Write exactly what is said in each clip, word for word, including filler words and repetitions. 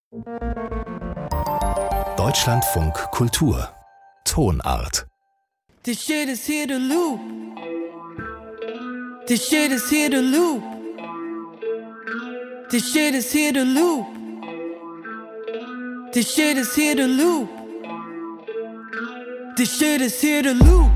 Deutschlandfunk Kultur Tonart. This shit is here to loop. This shit is here to loop. This shit is here to loop. This shit is here to loop. This shit is here to loop.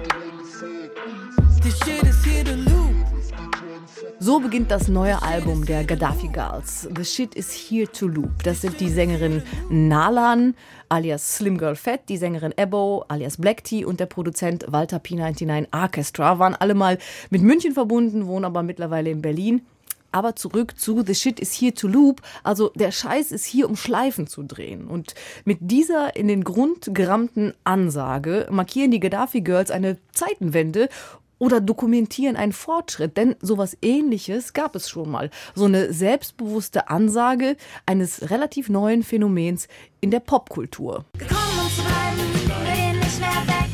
This shit is here to loop. So beginnt das neue Album der Gaddafi Girls. The Shit is Here to Loop. Das sind die Sängerin Nalan alias Slim Girl Fett, die Sängerin Ebo alias Black Tea und der Produzent Walter P neunundneunzig Orchestra. Waren alle mal mit München verbunden, wohnen aber mittlerweile in Berlin. Aber zurück zu The Shit is Here to Loop, also der Scheiß ist hier, um Schleifen zu drehen. Und mit dieser in den Grund gerammten Ansage markieren die Gaddafi Girls eine Zeitenwende oder dokumentieren einen Fortschritt, denn sowas Ähnliches gab es schon mal. So eine selbstbewusste Ansage eines relativ neuen Phänomens in der Popkultur. Gekommen um zu bleiben, wir gehen nicht mehr weg.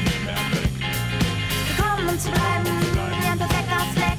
Gekommen um zu bleiben, wir haben perfekt aufs Fleck.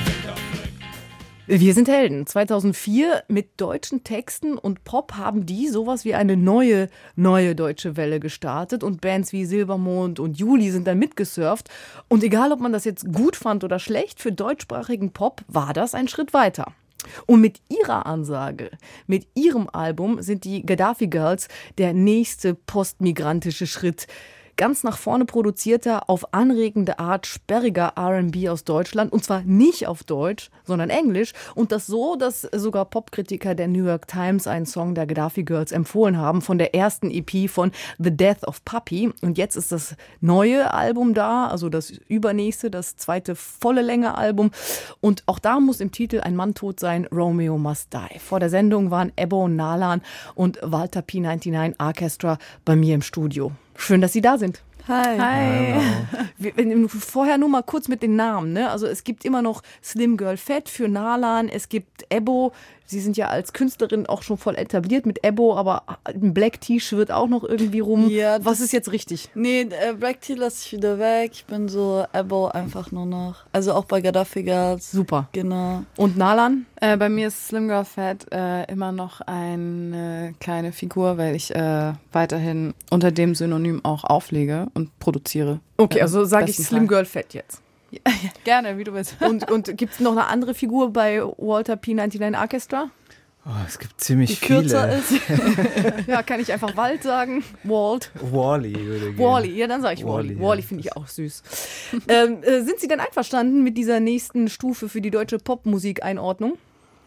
Wir sind Helden. zweitausendvier mit deutschen Texten und Pop haben die sowas wie eine neue, neue deutsche Welle gestartet und Bands wie Silbermond und Juli sind dann mitgesurft. Und egal, ob man das jetzt gut fand oder schlecht, für deutschsprachigen Pop war das ein Schritt weiter. Und mit ihrer Ansage, mit ihrem Album sind die Gaddafi Girls der nächste postmigrantische Schritt. Ganz nach vorne produzierter, auf anregende Art sperriger R and B aus Deutschland. Und zwar nicht auf Deutsch, sondern Englisch. Und das so, dass sogar Popkritiker der New York Times einen Song der Gaddafi Girls empfohlen haben von der ersten E P von The Death of Puppy. Und jetzt ist das neue Album da, also das übernächste, das zweite volle Länge Album. Und auch da muss im Titel ein Mann tot sein, Romeo Must Die. Vor der Sendung waren Ebo, Nalan und Walter P neunundneunzig Orchestra bei mir im Studio. Schön, dass Sie da sind. Hi. Hi. Wir, vorher nur mal kurz mit den Namen. Ne? Also es gibt immer noch Slim Girl Fett für Nalan, es gibt Ebo. Sie sind ja als Künstlerin auch schon voll etabliert mit Ebo, aber ein Black Tea schwirrt auch noch irgendwie rum. Ja, was ist jetzt richtig? Nee, äh, Black Tea lasse ich wieder weg. Ich bin so Ebo einfach nur noch. Also auch bei Gaddafi Girls. Super. Genau. Und Nalan? Äh, bei mir ist Slim Girl Fett äh, immer noch eine kleine Figur, weil ich äh, weiterhin unter dem Synonym auch auflege und produziere. Okay, also sage ich Slim Girl Fett jetzt. Ja, ja, gerne, wie du willst. Und, und gibt es noch eine andere Figur bei Walter P neunundneunzig Orchestra? Oh, es gibt ziemlich die viele. Kürzer ist. Ja, kann ich einfach Wald sagen? Walt. Wally würde ich Wally, ja, dann sage ich Wally. Wally, Wally ja. finde ich auch süß. ähm, äh, sind Sie denn einverstanden mit dieser nächsten Stufe für die deutsche Popmusikeinordnung?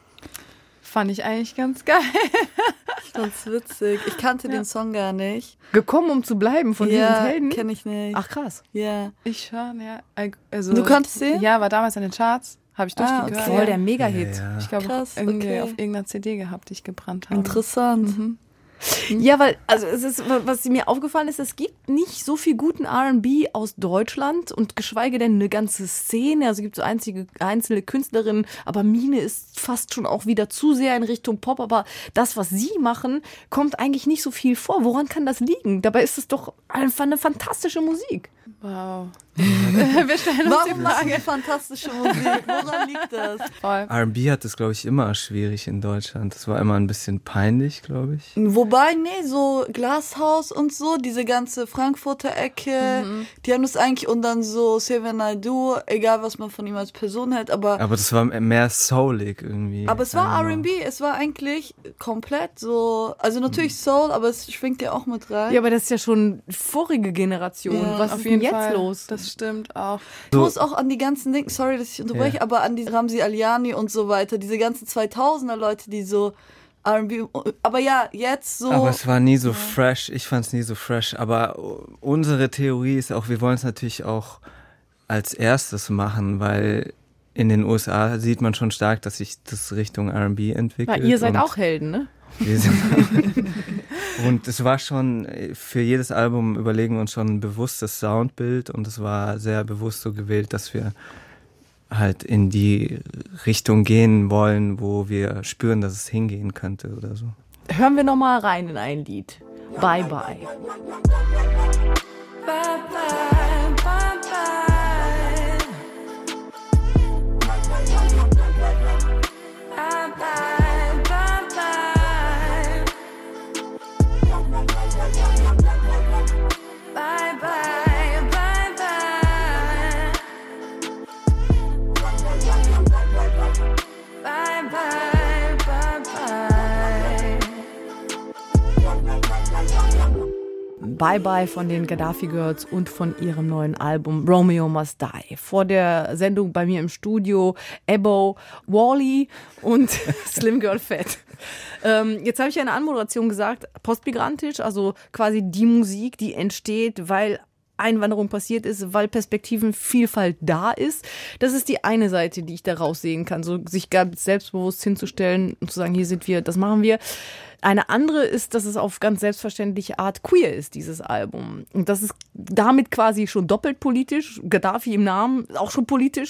Fand ich eigentlich ganz geil. Ich fand's witzig. Ich kannte ja. den Song gar nicht. Gekommen, um zu bleiben von ja, diesen Helden? Kenne ich nicht. Ach, krass. Ja. Ich schon, ja. Also, du kanntest den? Ja, war damals in den Charts. Habe ich ah, durchgehört. Okay. Voll der Mega-Hit. Ja, ja. Ich glaube, irgendwie okay. auf irgendeiner C D gehabt, die ich gebrannt habe. Interessant. Mhm. Ja, weil, also es ist, was mir aufgefallen ist, es gibt nicht so viel guten R and B aus Deutschland und geschweige denn eine ganze Szene. Also es gibt so einzige, einzelne Künstlerinnen, aber Mine ist fast schon auch wieder zu sehr in Richtung Pop. Aber das, was sie machen, kommt eigentlich nicht so viel vor. Woran kann das liegen? Dabei ist es doch einfach eine fantastische Musik. Wow. Wir stellen uns Warum die machen wir Frage. fantastische Musik? Woran liegt das? Voll. R and B hat es, glaube ich, immer schwierig in Deutschland. Das war immer ein bisschen peinlich, glaube ich. Wobei, nee, so Glashaus und so, diese ganze Frankfurter Ecke, mhm. die haben das eigentlich und dann so Xavier Naidoo, egal was man von ihm als Person hält, aber... Aber das war mehr soulig irgendwie. Aber es war R and B, es war eigentlich komplett so, also natürlich mhm. Soul, aber es schwingt ja auch mit rein. Ja, aber das ist ja schon vorige Generation. Ja, was auf ist jeden denn jetzt Fall. los? Das stimmt auch. Ich muss auch an die ganzen Dinge, sorry, dass ich unterbreche, ja. aber an die Ramzi Aliani und so weiter, diese ganzen zweitausender Leute, die so R and B, aber ja, jetzt so... Aber es war nie so ja. fresh, ich fand es nie so fresh, aber unsere Theorie ist auch, wir wollen es natürlich auch als erstes machen, weil in den U S A sieht man schon stark, dass sich das Richtung R and B entwickelt. Ja, ihr seid auch Helden, ne? Wir sind und es war schon, für jedes Album überlegen wir uns schon ein bewusstes Soundbild und es war sehr bewusst so gewählt, dass wir halt in die Richtung gehen wollen, wo wir spüren, dass es hingehen könnte oder so. Hören wir noch mal rein in ein Lied. Bye Bye. Bye, bye, bye, bye. Bye, bye, bye, bye. Bye Bye von den Gaddafi Girls und von ihrem neuen Album Romeo Must Die. Vor der Sendung bei mir im Studio Ebo, Wally und Slim Girl Fett. Ähm, jetzt habe ich ja in der Anmoderation gesagt, postmigrantisch, also quasi die Musik, die entsteht, weil Einwanderung passiert ist, weil Perspektivenvielfalt da ist. Das ist die eine Seite, die ich daraus sehen kann, so sich ganz selbstbewusst hinzustellen und zu sagen, hier sind wir, das machen wir. Eine andere ist, dass es auf ganz selbstverständliche Art queer ist, dieses Album. Und das ist damit quasi schon doppelt politisch. Gaddafi im Namen, auch schon politisch.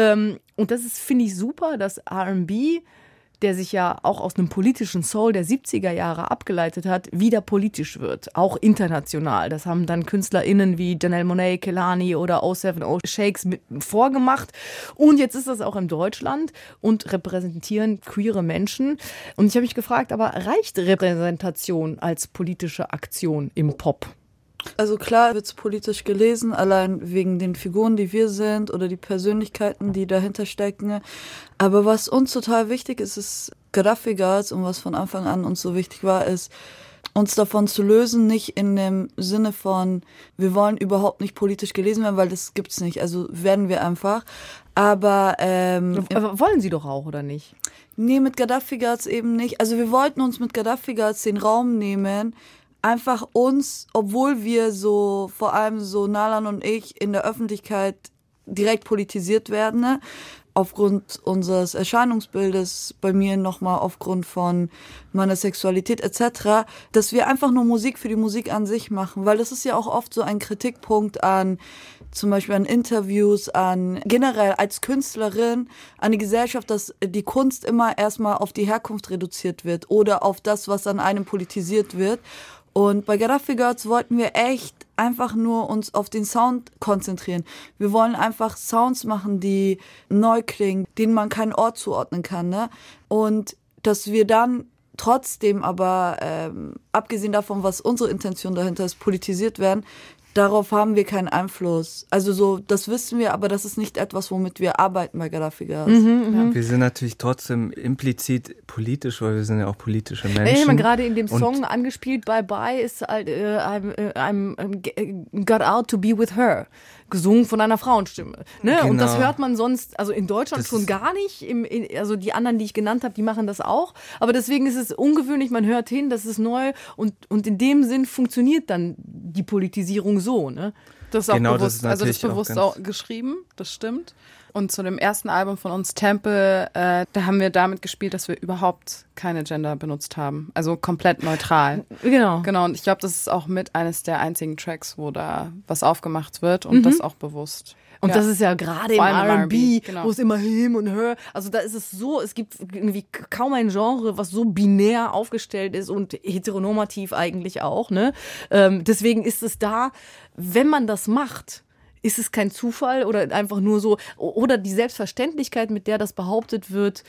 Und das ist, finde ich, super, dass R and B, der sich ja auch aus einem politischen Soul der siebziger Jahre abgeleitet hat, wieder politisch wird, auch international. Das haben dann KünstlerInnen wie Janelle Monáe, Kehlani oder O seven O Shakes mit vorgemacht. Und jetzt ist das auch in Deutschland und repräsentieren queere Menschen. Und ich habe mich gefragt, aber reicht Repräsentation als politische Aktion im Pop? Also klar wird es politisch gelesen, allein wegen den Figuren, die wir sind oder die Persönlichkeiten, die dahinter stecken. Aber was uns total wichtig ist, ist Gaddafi Girls und was von Anfang an uns so wichtig war, ist, uns davon zu lösen, nicht in dem Sinne von, wir wollen überhaupt nicht politisch gelesen werden, weil das gibt's nicht. Also werden wir einfach. Aber, ähm, Aber wollen Sie doch auch, oder nicht? Nee, mit Gaddafi Girls eben nicht. Also wir wollten uns mit Gaddafi Girls den Raum nehmen, einfach uns, obwohl wir so, vor allem so Nalan und ich, in der Öffentlichkeit direkt politisiert werden, ne? Aufgrund unseres Erscheinungsbildes, bei mir nochmal aufgrund von meiner Sexualität et cetera, dass wir einfach nur Musik für die Musik an sich machen, weil das ist ja auch oft so ein Kritikpunkt an zum Beispiel an Interviews, an generell als Künstlerin, an die Gesellschaft, dass die Kunst immer erstmal auf die Herkunft reduziert wird oder auf das, was an einem politisiert wird. Und bei Gaddafi Girls wollten wir echt einfach nur uns auf den Sound konzentrieren. Wir wollen einfach Sounds machen, die neu klingen, denen man keinen Ort zuordnen kann, ne? Und dass wir dann trotzdem aber, ähm, abgesehen davon, was unsere Intention dahinter ist, politisiert werden, darauf haben wir keinen Einfluss. Also so, das wissen wir, aber das ist nicht etwas, womit wir arbeiten bei Gaddafi Girls. Mhm, ja. Wir sind natürlich trotzdem implizit politisch, weil wir sind ja auch politische Menschen. Ich meine, gerade in dem Song und angespielt, Bye Bye, ist halt, äh, I'm, äh, I'm got out to be with her. Gesungen von einer Frauenstimme. Ne? Genau. Und das hört man sonst, also in Deutschland das schon gar nicht. Im, in, also die anderen, die ich genannt habe, die machen das auch. Aber deswegen ist es ungewöhnlich, man hört hin, das ist neu. Und, und in dem Sinn funktioniert dann die Politisierung so. Ne? Das ist auch genau, bewusst, das ist also das ist bewusst auch, auch geschrieben, das stimmt. Und zu dem ersten Album von uns, Temple, äh, da haben wir damit gespielt, dass wir überhaupt keine Gender benutzt haben. Also komplett neutral. Genau. Genau, und ich glaube, das ist auch mit eines der einzigen Tracks, wo da was aufgemacht wird und Mhm. das auch bewusst. Und ja. das ist ja gerade im Vor allem im R and R and B, B, genau. wo es immer him und her, also da ist es so, es gibt irgendwie kaum ein Genre, was so binär aufgestellt ist und heteronormativ eigentlich auch, ne? Ähm, deswegen ist es da, wenn man das macht, ist es kein Zufall oder einfach nur so, oder die Selbstverständlichkeit, mit der das behauptet wird,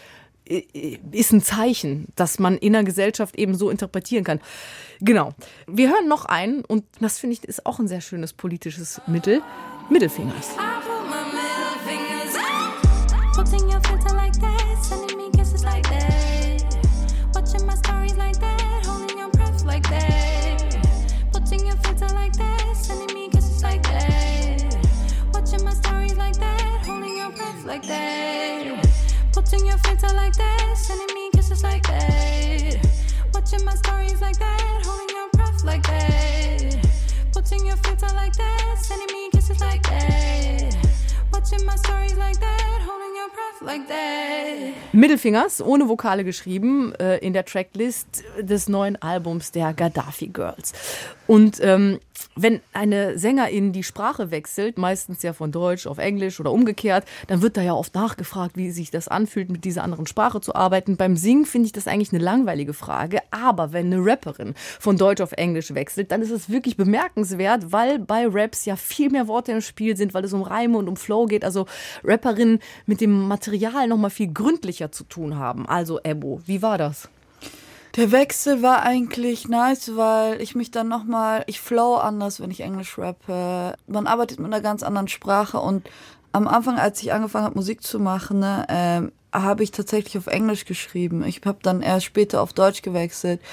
ist ein Zeichen, dass man in der Gesellschaft eben so interpretieren kann. Genau. Wir hören noch einen und das finde ich ist auch ein sehr schönes politisches Mittel. Mittelfingers. I put my middle fingers up. Putting your filter like that, sending me kisses like that. Watching my stories like that, holding your breath like that. Putting your filter like that, sending me kisses like that. Watching my stories like that, holding your breath like that. Putting your filter like that, sending me kisses like that. Watching my stories like that, holding your breath like that. Putting your filter like that, sending me kisses like that. Watching my stories like that, holding your breath like that. Mittelfingers, ohne Vokale geschrieben, äh, in der Tracklist des neuen Albums der Gaddafi Girls. Und ähm, wenn eine Sängerin die Sprache wechselt, meistens ja von Deutsch auf Englisch oder umgekehrt, dann wird da ja oft nachgefragt, wie sich das anfühlt, mit dieser anderen Sprache zu arbeiten. Beim Singen finde ich das eigentlich eine langweilige Frage. Aber wenn eine Rapperin von Deutsch auf Englisch wechselt, dann ist es wirklich bemerkenswert, weil bei Raps ja viel mehr Worte im Spiel sind, weil es um Reime und um Flow geht. Also Rapperinnen mit dem Material noch mal viel gründlicher zu tun haben. Also Ebo, wie war das? Der Wechsel war eigentlich nice, weil ich mich dann nochmal, ich flow anders, wenn ich Englisch rappe. Man arbeitet mit einer ganz anderen Sprache und am Anfang, als ich angefangen habe, Musik zu machen, ne, ähm, habe ich tatsächlich auf Englisch geschrieben. Ich habe dann erst später auf Deutsch gewechselt.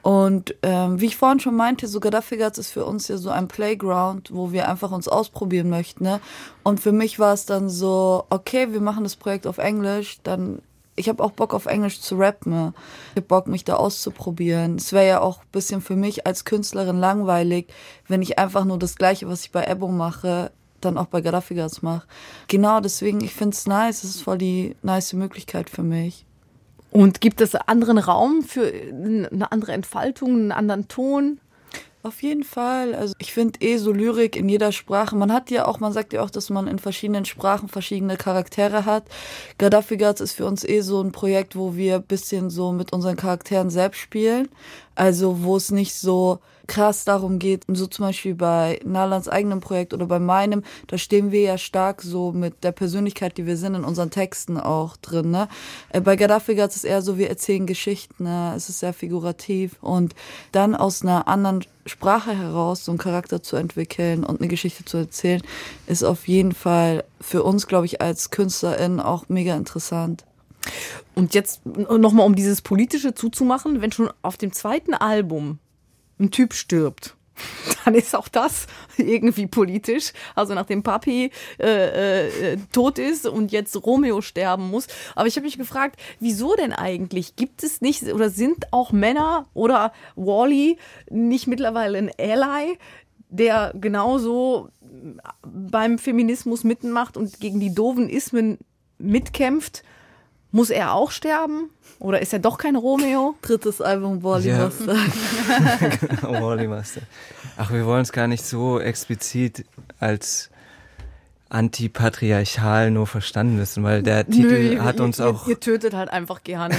Und ähm, wie ich vorhin schon meinte, so Gaddafi Girls ist für uns ja so ein Playground, wo wir einfach uns ausprobieren möchten. Ne? Und für mich war es dann so, okay, wir machen das Projekt auf Englisch, dann ich habe auch Bock auf Englisch zu rappen. Ich habe Bock, mich da auszuprobieren. Es wäre ja auch ein bisschen für mich als Künstlerin langweilig, wenn ich einfach nur das Gleiche, was ich bei Ebo mache, dann auch bei Gaddafi Girls mache. Genau, deswegen, ich finde es nice. Es ist voll die nice Möglichkeit für mich. Und gibt es anderen Raum für eine andere Entfaltung, einen anderen Ton? Auf jeden Fall. Also ich finde eh so Lyrik in jeder Sprache. Man hat ja auch, man sagt ja auch, dass man in verschiedenen Sprachen verschiedene Charaktere hat. Gaddafi Girls ist für uns eh so ein Projekt, wo wir ein bisschen so mit unseren Charakteren selbst spielen. Also wo es nicht so krass darum geht, so zum Beispiel bei Nalans eigenem Projekt oder bei meinem, da stehen wir ja stark so mit der Persönlichkeit, die wir sind, in unseren Texten auch drin. Ne? Bei Gaddafi Girls ist es eher so, wir erzählen Geschichten, ne? Es ist sehr figurativ und dann aus einer anderen Sprache heraus so einen Charakter zu entwickeln und eine Geschichte zu erzählen, ist auf jeden Fall für uns, glaube ich, als KünstlerInnen auch mega interessant. Und jetzt nochmal, um dieses Politische zuzumachen, wenn schon auf dem zweiten Album ein Typ stirbt, dann ist auch das irgendwie politisch. Also nachdem Papi äh, äh, tot ist und jetzt Romeo sterben muss. Aber ich habe mich gefragt, wieso denn eigentlich? Gibt es nicht oder sind auch Männer oder Wally nicht mittlerweile ein Ally, der genauso beim Feminismus mitmacht und gegen die doofen Ismen mitkämpft? Muss er auch sterben? Oder ist er doch kein Romeo? Drittes Album, Wally Ja. Master. Genau, Wally Master. Ach, wir wollen es gar nicht so explizit als antipatriarchal nur verstanden wissen, weil der Titel Nö, hat ihr, uns ihr, auch, Ihr tötet halt einfach gerne.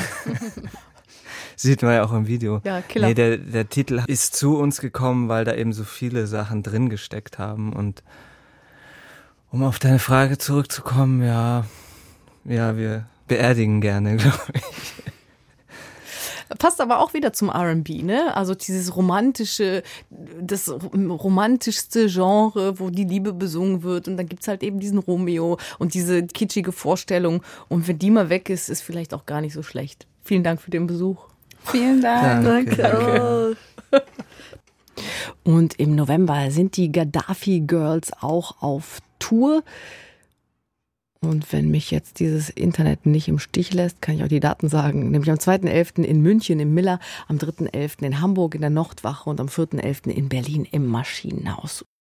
sieht man ja auch im Video. Ja, Killer. Nee, der, der Titel ist zu uns gekommen, weil da eben so viele Sachen drin gesteckt haben. Und um auf deine Frage zurückzukommen, ja, ja, wir beerdigen gerne, glaube ich. Passt aber auch wieder zum R and B, ne? Also dieses romantische, das romantischste Genre, wo die Liebe besungen wird. Und dann gibt's halt eben diesen Romeo und diese kitschige Vorstellung. Und wenn die mal weg ist, ist vielleicht auch gar nicht so schlecht. Vielen Dank für den Besuch. Vielen Dank. Danke. Und im November sind die Gaddafi Girls auch auf Tour. Und wenn mich jetzt dieses Internet nicht im Stich lässt, kann ich auch die Daten sagen. Nämlich am zweiten elften in München im Miller, am dritten elften in Hamburg in der Nordwache und am vierten elften in Berlin im Maschinenhaus.